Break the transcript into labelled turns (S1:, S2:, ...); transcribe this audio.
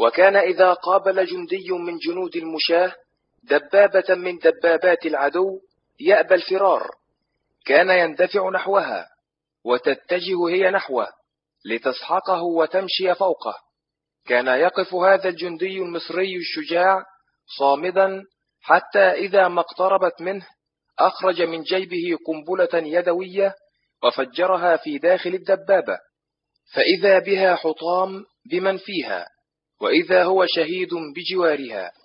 S1: وكان إذا قابل جندي من جنود المشاة دبابة من دبابات العدو يأبى الفرار، كان يندفع نحوها وتتجه هي نحوه لتسحقه وتمشي فوقه. كان يقف هذا الجندي المصري الشجاع صامدا حتى إذا ما اقتربت منه أخرج من جيبه قنبلة يدوية وفجرها في داخل الدبابة، فإذا بها حطام بمن فيها، وإذا هو شهيد بجوارها.